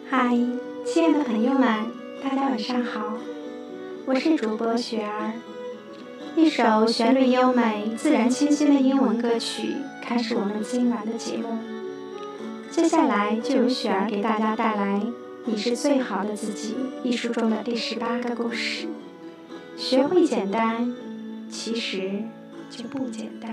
嗨，亲爱的朋友们，大家晚上好，我是主播雪儿。一首旋律优美、自然清新的英文歌曲，开始我们今晚的节目。接下来就由雪儿给大家带来《你是最好的自己》一书中的第18个故事。学会简单，其实就不简单。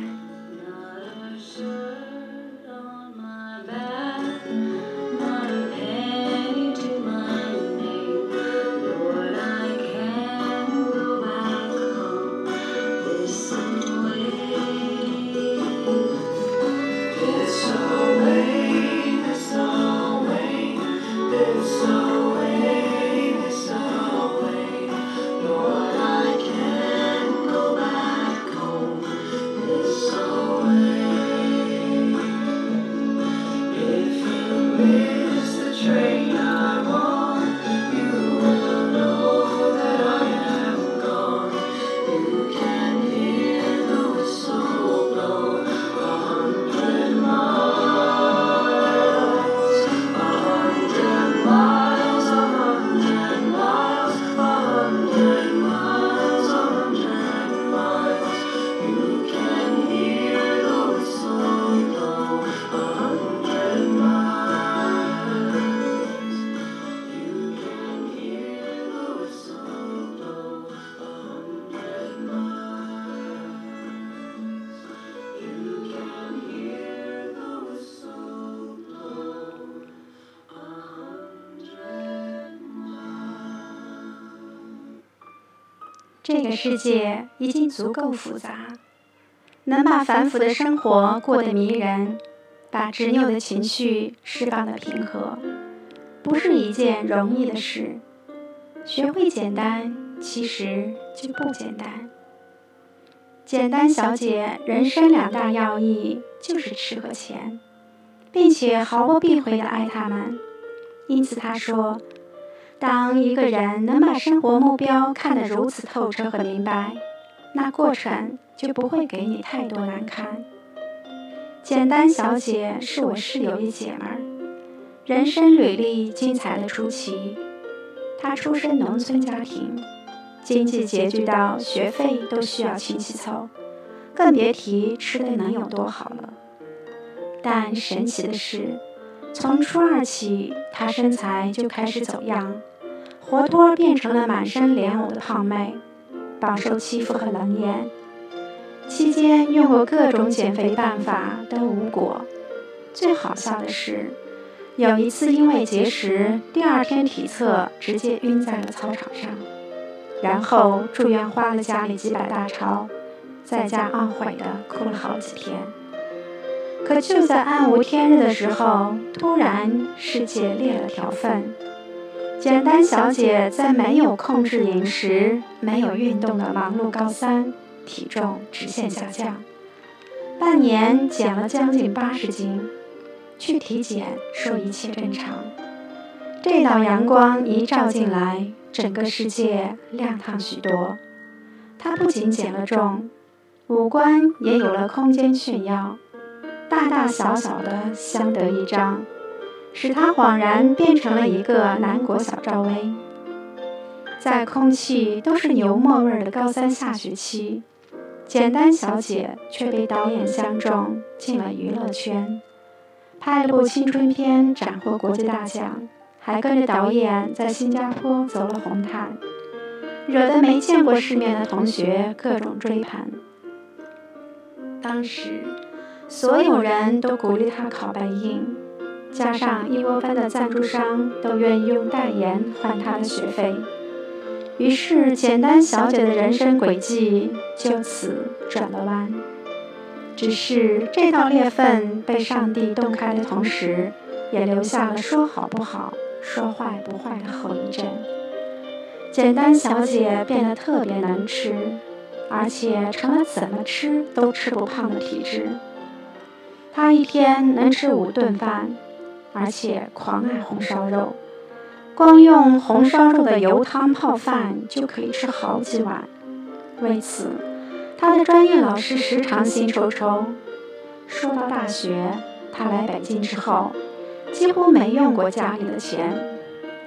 这个世界已经足够复杂，能把繁复的生活过得迷人，把执拗的情绪释放得平和，不是一件容易的事。学会简单，其实就不简单。简单小姐人生2大要义就是吃和钱，并且毫不避讳地爱他们。因此她说，当一个人能把生活目标看得如此透彻和明白，那过程就不会给你太多难堪。简单小姐是我室友一姐们儿，人生履历精彩的出奇。她出身农村家庭，经济拮据到学费都需要亲戚凑，更别提吃的能有多好了。但神奇的是，从初2起，她身材就开始走样，活脱变成了满身莲藕的胖妹，饱受欺负和冷眼。期间用过各种减肥办法都无果。最好笑的是，有一次因为节食，第2天体测直接晕在了操场上，然后住院花了家里几百大钞，在家懊悔地哭了好几天。可就在暗无天日的时候，突然世界裂了条缝。简单小姐在没有控制饮食、没有运动的忙碌高3，体重直线下降，半年减了将近80斤。去体检说一切正常。这道阳光一照进来，整个世界亮堂许多。她不仅减了重，五官也有了空间炫耀，大大小小的相得益彰，使她恍然变成了一个南国小赵薇。在空气都是牛沫味的高3下学期，简单小姐却被导演相中进了娱乐圈，拍了部青春片斩获国际大奖，还跟着导演在新加坡走了红毯，惹得没见过世面的同学各种追捧。当时所有人都鼓励她考北影，加上一窝蜂的赞助商都愿意用代言换她的学费，于是简单小姐的人生轨迹就此转了弯。只是这道裂缝被上帝洞开的同时，也留下了说好不好、说坏不坏的后遗症。简单小姐变得特别能吃，而且成了怎么吃都吃不胖的体质。她一天能吃5顿饭，而且狂爱红烧肉，光用红烧肉的油汤泡饭就可以吃好几碗。为此，他的专业老师时常心抽抽。说到大学，他来北京之后，几乎没用过家里的钱，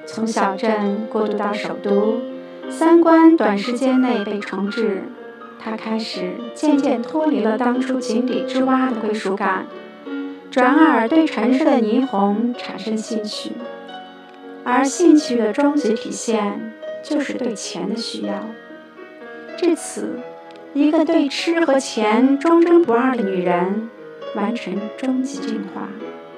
从小镇过渡到首都，三观短时间内被重置，他开始渐渐脱离了当初井底之蛙的归属感，转而对城市的霓虹产生兴趣，而兴趣的终极体现就是对钱的需要。至此，一个对吃和钱忠贞不二的女人完成终极进化。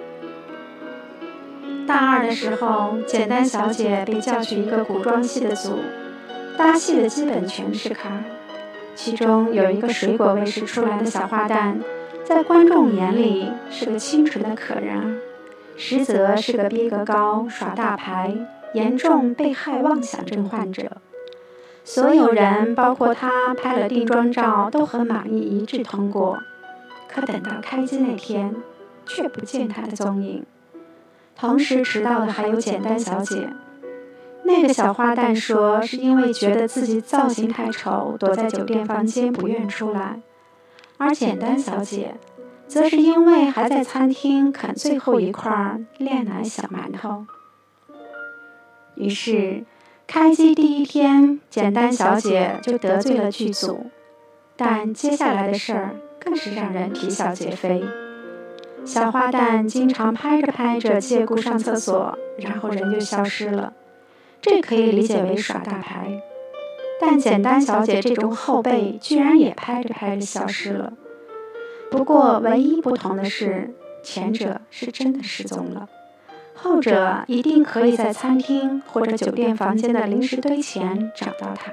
大二的时候，简单小姐被叫去一个古装戏的组，搭戏的基本全是咖，其中有一个水果卫视出来的小花旦，在观众眼里是个清纯的可人儿，实则是个逼格高、耍大牌、严重被害妄想症患者。所有人包括他拍了定妆照都很满意，一致通过。可等到开机那天，却不见他的踪影。同时迟到的还有简单小姐。那个小花旦说是因为觉得自己造型太丑，躲在酒店房间不愿出来，而简单小姐则是因为还在餐厅啃最后一块炼奶小馒头。于是开机第一天，简单小姐就得罪了剧组，但接下来的事儿更是让人啼笑皆非。小花旦经常拍着拍着借故上厕所，然后人就消失了，这可以理解为耍大牌。但简单小姐这种后辈居然也拍着拍着消失了。不过唯一不同的是，前者是真的失踪了，后者一定可以在餐厅或者酒店房间的零食堆前找到她。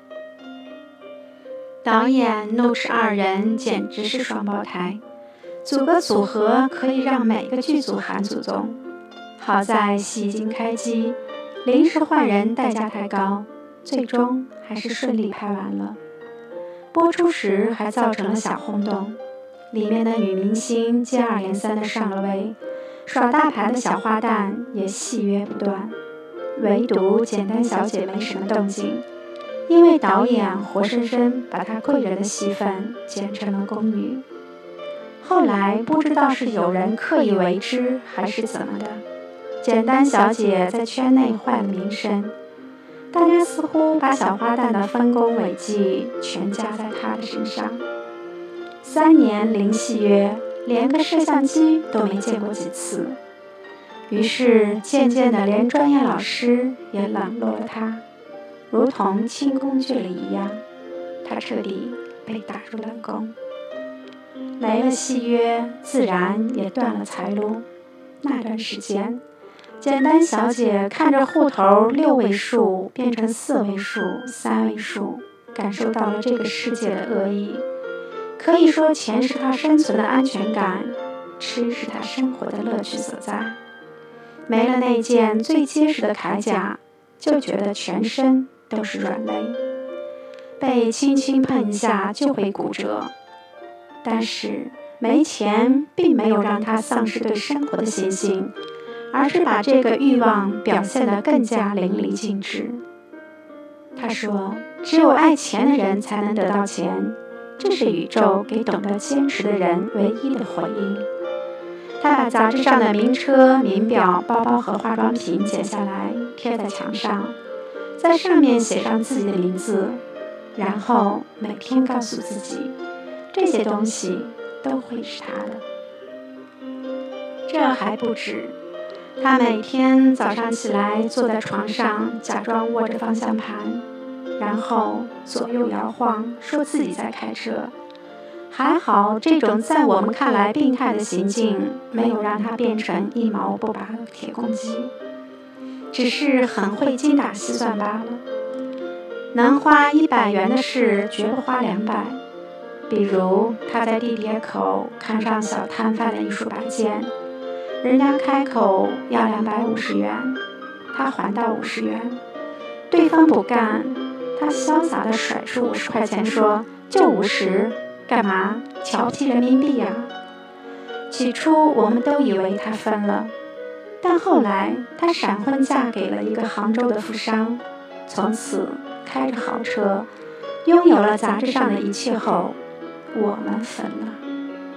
导演怒斥二人简直是双胞胎，组个组合可以让每个剧组喊祖宗。好在戏已经开机，临时换人代价太高，最终还是顺利拍完了。播出时还造成了小轰动，里面的女明星接二连三的上了位，耍大牌的小花旦也戏约不断，唯独简单小姐没什么动静，因为导演活生生把她贵人的戏份剪成了宫女。后来不知道是有人刻意为之还是怎么的，简单小姐在圈内坏了名声，大家似乎把小花旦的丰功伟绩全加在她的身上。3年零戏约，连个摄像机都没见过几次，于是渐渐的连专业老师也冷落了她，如同清宫剧里一样，她彻底被打入冷宫。没了戏约，自然也断了财路。那段时间，简单小姐看着户头6位数变成4位数、3位数，感受到了这个世界的恶意。可以说，钱是她生存的安全感，吃是她生活的乐趣所在。没了那件最结实的铠甲，就觉得全身都是软肋，被轻轻碰一下就会骨折。但是没钱并没有让他丧失对生活的信心，而是把这个欲望表现得更加淋漓尽致。他说，只有爱钱的人才能得到钱，这是宇宙给懂得坚持的人唯一的回应。他把杂志上的名车、名表、包包和化妆品剪下来贴在墙上，在上面写上自己的名字，然后每天告诉自己，这些东西都会是他的。这还不止，他每天早上起来坐在床上，假装握着方向盘，然后左右摇晃，说自己在开车。还好，这种在我们看来病态的行径，没有让他变成一毛不拔的铁公鸡，只是很会精打细算罢了。能花100元的事，绝不花200。比如他在地铁口看上小摊贩的艺术摆件，人家开口要250元，他还到50元，对方不干，他潇洒地甩出50块钱说就50，干嘛调皮人民币呀？起初我们都以为他疯了，但后来他闪婚嫁给了一个杭州的富商，从此开着豪车，拥有了杂志上的一切后，我们分了。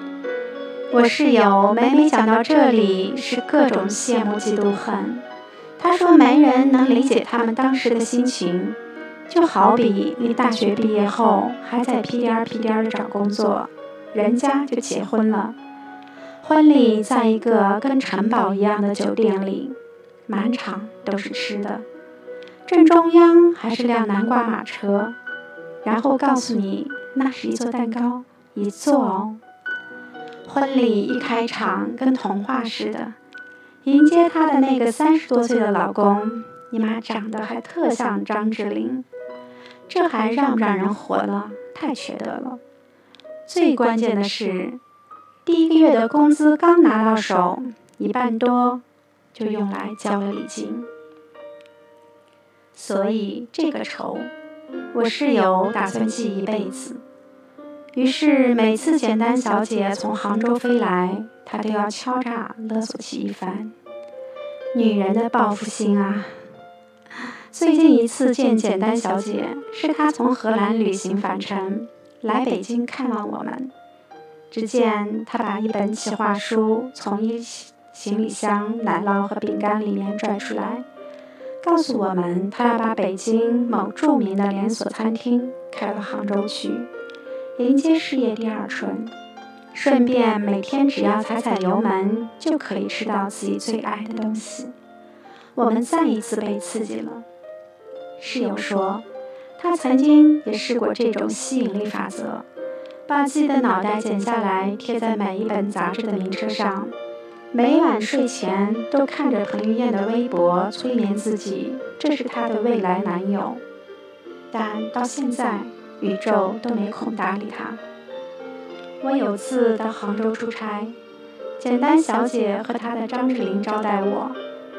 我室友每讲到这里是各种羡慕嫉妒恨， 他说没人能理解他们当时的心情，就好比你大学毕业后还在屁颠儿屁颠儿的找工作，人家就结婚了。婚礼在一个跟城堡一样的酒店里，满场都是吃的，正中央还是辆南瓜马车，然后告诉你那是一座蛋糕，一座哦。婚礼一开场跟童话似的，迎接她的那个30多岁的老公，你妈长得还特像张智霖，这还让不让人活了？太缺德了。最关键的是，第1个月的工资刚拿到手，1半多就用来交了礼金。所以这个仇，我室友打算记一辈子。于是每次简单小姐从杭州飞来，她都要敲诈勒索其一番。女人的报复心啊！最近一次见简单小姐，是她从荷兰旅行返程，来北京看望我们。只见她把一本企划书从一行李箱奶酪和饼干里面拽出来，告诉我们她要把北京某著名的连锁餐厅开到杭州去，迎接事业第2春，顺便每天只要踩踩油门就可以吃到自己最爱的东西。我们再一次被刺激了。室友说，他曾经也试过这种吸引力法则，把自己的脑袋剪下来贴在每一本杂志的名车上，每晚睡前都看着彭于晏的微博催眠自己，这是他的未来男友。但到现在宇宙都没空搭理他。我有次到杭州出差，简单小姐和她的张智霖招待我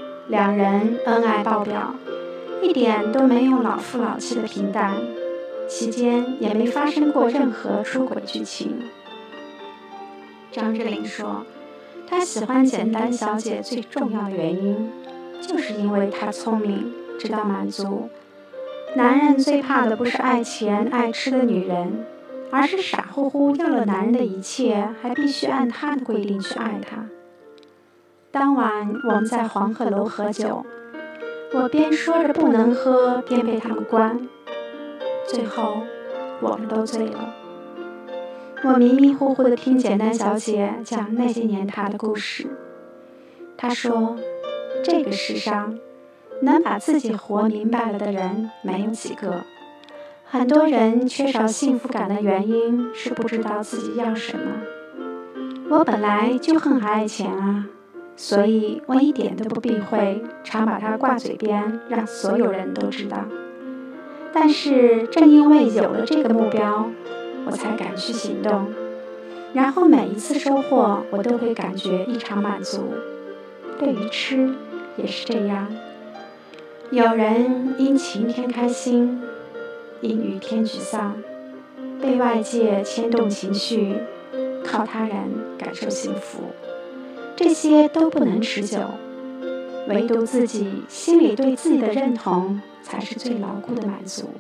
，2人恩爱爆表，一点都没有老夫老妻的平淡，期间也没发生过任何出轨剧情。张智霖说，他喜欢简单小姐最重要的原因，就是因为她聪明，知道满足。男人最怕的不是爱钱爱吃的女人，而是傻乎乎要了男人的一切，还必须按他的规定去爱他。当晚我们在黄鹤楼喝酒，我边说着不能喝，边被他们关，最后我们都醉了。我迷迷糊糊地听简单小姐讲那些年她的故事。她说，这个世上能把自己活明白了的人没有几个，很多人缺少幸福感的原因是不知道自己要什么。我本来就很爱钱啊，所以我一点都不避讳，常把它挂嘴边，让所有人都知道。但是正因为有了这个目标，我才敢去行动，然后每一次收获我都会感觉异常满足。对于吃也是这样，有人因晴天开心，因雨天沮丧，被外界牵动情绪，靠他人感受幸福，这些都不能持久，唯独自己心里对自己的认同才是最牢固的满足。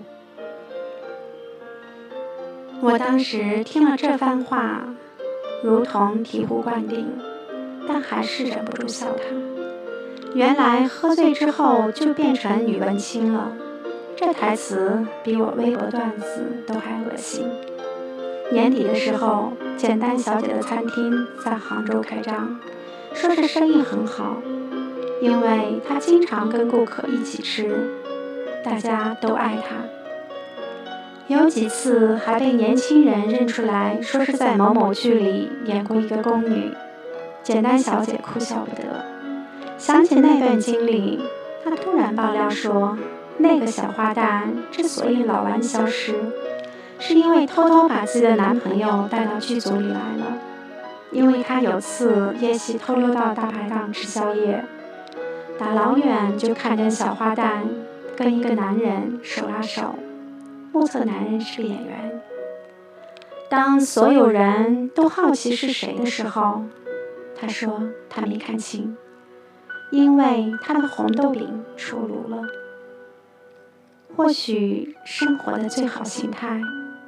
我当时听了这番话，如同醍醐灌顶，但还是忍不住笑他。原来喝醉之后就变成女文青了，这台词比我微博段子都还恶心。年底的时候，简单小姐的餐厅在杭州开张，说是生意很好，因为她经常跟顾客一起吃，大家都爱她。有几次还被年轻人认出来，说是在某某剧里演过一个宫女。简单小姐哭笑不得，想起那段经历，她突然爆料说，那个小花旦之所以老顽消失，是因为偷偷把自己的男朋友带到剧组里来了。因为她有次夜袭偷溜到大排档吃宵夜，打老远就看见小花旦跟一个男人手拉手，目测男人是个演员。当所有人都好奇是谁的时候，他说他没看清，因为他的红豆饼出炉了。或许生活的最好形态，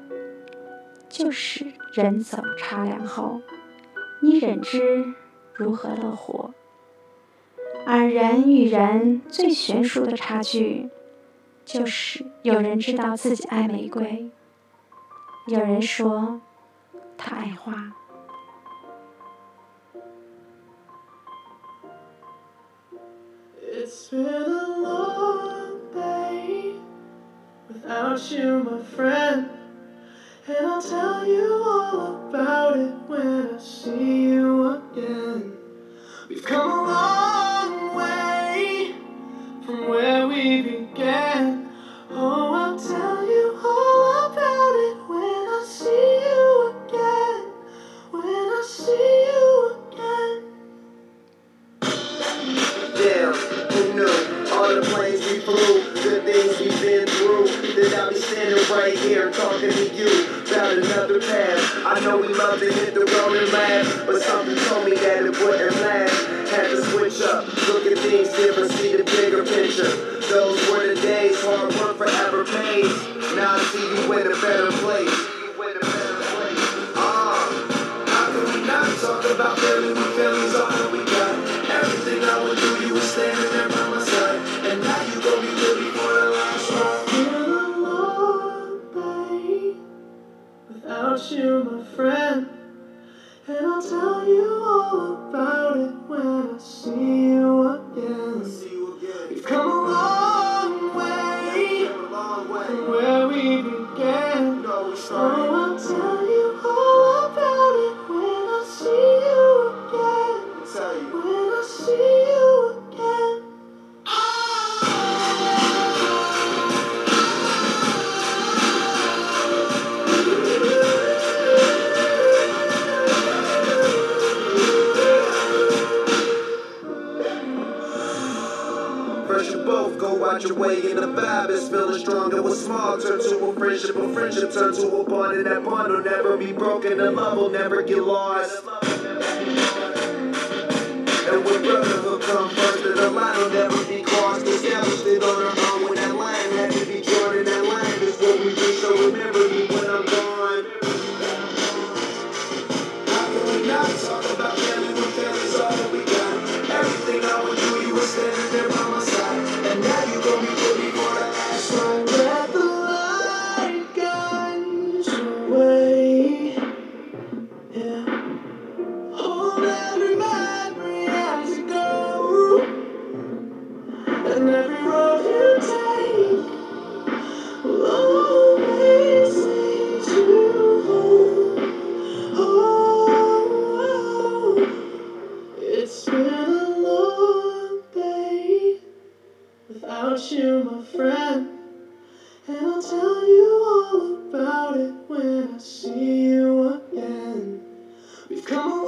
就是人走茶凉后，你忍知如何乐活。 而人与人最悬殊的差距，就是有人知道自己爱玫瑰，有人说他爱花。 It's been a long day without you, my friend, and I'll tell you all about it when I see you again. We've come a long way from where we began. Oh, I'll tell you all about it when I see you again. When I see you again. Damn, who knew? All the planes we flew, good things we've been through. That I'll be standing right here talking to you about another path. I know we love to hit the road and laugh, but something told me that it wouldn't last. Had to switch up, look at things different, see the bigger picture. Those were the days, hard work forever pays. Now I see you in a better place. How can we not talk about feelings when feelings all that we got? Everything I would do, you were standing there by my side. And now you gon' be with me for the last ride. Been a long day without you, my friend, and I'll tell you all about it when I see you again. We've come a long way from where we began. So I'll tell you all about it when I see you again. When I see you again. First you both go out your way and the vibe is feeling strong. And what's small turn to a friendship turn to a bond, and that bond will never be broken, and love will never get lost. And when brotherhood come first, then the line will never be crossed. Established it on our own when that line had to be drawn, and that line is what we do. So remember me when I'm gone. How can we not talk about feelings when feelings all that we got? Everything I would do, you were standing there by my side. And now you gon' be with me for the last ride. Let the light guide your way. Yeah. Hold every memory as you go. And every road you take will always lead you home. Oh, it's been a long day without you, my friend, and I'll tell you all about it when I see you again. We've come